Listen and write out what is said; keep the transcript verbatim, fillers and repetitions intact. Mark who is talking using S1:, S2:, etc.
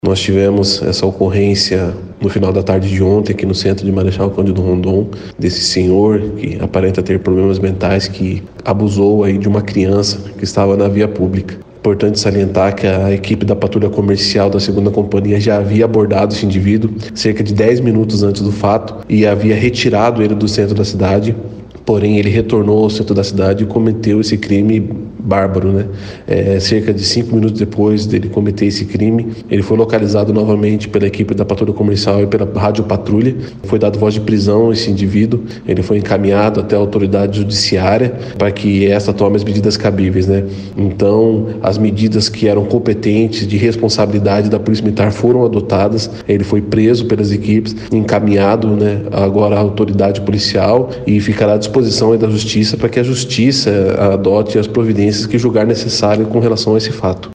S1: Nós tivemos essa ocorrência no final da tarde de ontem aqui no centro de Marechal Cândido Rondon, desse senhor que aparenta ter problemas mentais, que abusou aí de uma criança que estava na via pública. Importante salientar que a equipe da patrulha comercial da segunda companhia já havia abordado esse indivíduo cerca de dez minutos antes do fato e havia retirado ele do centro da cidade. Porém, ele retornou ao centro da cidade e cometeu esse crime bárbaro, né? É, cerca de cinco minutos depois dele cometer esse crime, ele foi localizado novamente pela equipe da patrulha comercial e pela rádio patrulha. Foi dado voz de prisão a esse indivíduo. Ele foi encaminhado até a autoridade judiciária para que essa tome as medidas cabíveis, né? Então, as medidas que eram competentes de responsabilidade da Polícia Militar foram adotadas. Ele foi preso pelas equipes, encaminhado, né, agora à autoridade policial e ficará à disposição da justiça para que a justiça adote as providências que julgar necessário com relação a esse fato.